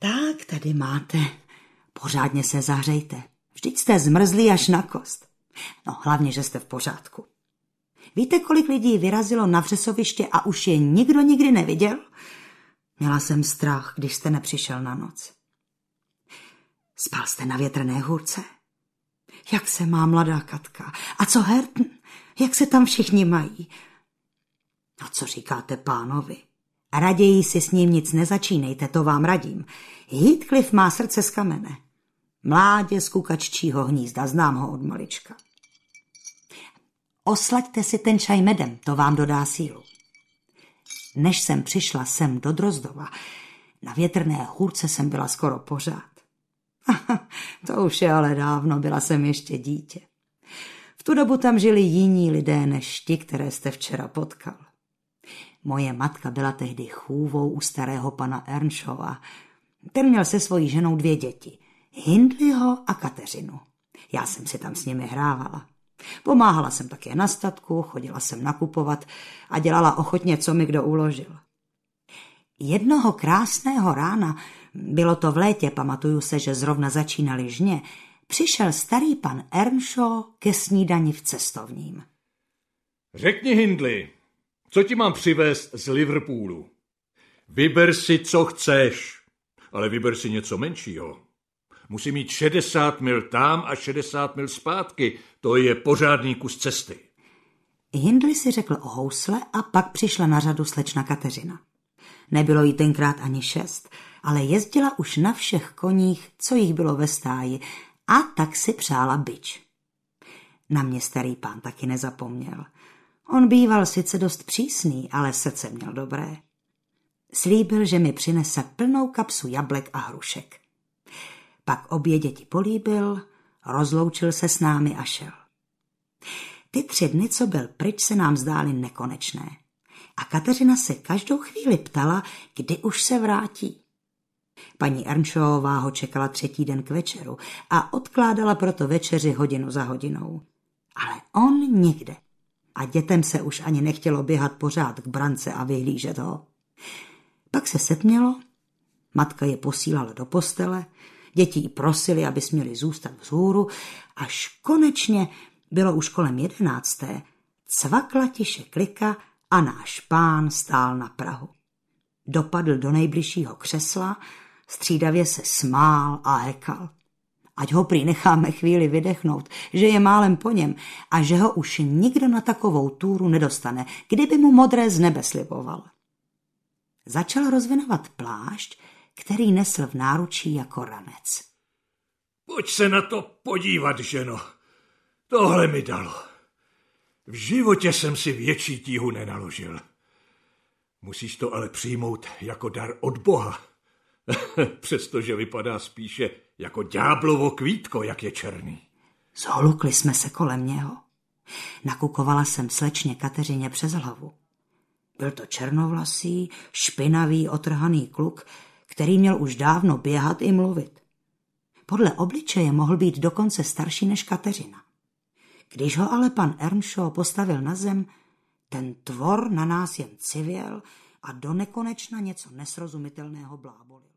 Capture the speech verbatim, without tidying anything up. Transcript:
Tak tady máte. Pořádně se zahřejte. Vždyť jste zmrzlí až na kost. No hlavně, že jste v pořádku. Víte, kolik lidí vyrazilo na vřesoviště a už je nikdo nikdy neviděl? Měla jsem strach, když jste nepřišel na noc. Spal jste na větrné hůrce? Jak se má mladá Katka? A co Hertn? Jak se tam všichni mají? A co říkáte pánovi? Raději si s ním nic nezačínejte, to vám radím. Heathcliff má srdce z kamene. Mládě z kukaččího hnízda, znám ho od malička. Oslaďte si ten čaj medem, to vám dodá sílu. Než jsem přišla sem do Drozdova, na větrné hůrce jsem byla skoro pořád. To už je ale dávno, byla jsem ještě dítě. V tu dobu tam žili jiní lidé než ti, které jste včera potkal. Moje matka byla tehdy chůvou u starého pana Earnshawa. Ten měl se svojí ženou dvě děti, Hindleyho a Kateřinu. Já jsem si tam s nimi hrávala. Pomáhala jsem také na statku, chodila jsem nakupovat a dělala ochotně, co mi kdo uložil. Jednoho krásného rána, bylo to v létě, pamatuju se, že zrovna začínaly žně, přišel starý pan Earnshaw ke snídani v cestovním. Řekni, Hindley, co ti mám přivést z Liverpoolu? Vyber si, co chceš, ale vyber si něco menšího. Musí mít šedesát mil tam a šedesát mil zpátky. To je pořádný kus cesty. Hindley si řekl o housle a pak přišla na řadu slečna Kateřina. Nebylo jí tenkrát ani šest, ale jezdila už na všech koních, co jich bylo ve stáji, a tak si přála bič. Na mě starý pán taky nezapomněl. On býval sice dost přísný, ale srdce měl dobré. Slíbil, že mi přinese plnou kapsu jablek a hrušek. Pak obě děti políbil, rozloučil se s námi a šel. Ty tři dny, co byl pryč, se nám zdály nekonečné. A Kateřina se každou chvíli ptala, kdy už se vrátí. Paní Earnshawová ho čekala třetí den k večeru a odkládala proto večeři hodinu za hodinou. Ale on nikde. A dětem se už ani nechtělo běhat pořád k brance a vyhlížet ho. Pak se setmělo, matka je posílala do postele, děti jí prosili, aby směli zůstat vzhůru, až konečně bylo už kolem jedenácté, cvakla tiše klika a náš pán stál na prahu. Dopadl do nejbližšího křesla, střídavě se smál a hekal. Ať ho prý necháme chvíli vydechnout, že je málem po něm a že ho už nikdo na takovou túru nedostane, kdyby mu modré z nebe sliboval. Začal rozvinovat plášť, který nesl v náručí jako ranec. Pojď se na to podívat, ženo. Tohle mi dalo. V životě jsem si větší tíhu nenaložil. Musíš to ale přijmout jako dar od Boha. Přestože vypadá spíše jako ďáblovo kvítko, jak je černý. Zholukli jsme se kolem něho. Nakukovala jsem slečně Kateřině přes hlavu. Byl to černovlasý, špinavý, otrhaný kluk, který měl už dávno běhat i mluvit. Podle obličeje mohl být dokonce starší než Kateřina. Když ho ale pan Earnshaw postavil na zem, ten tvor na nás jen civěl a do nekonečna něco nesrozumitelného blábolil.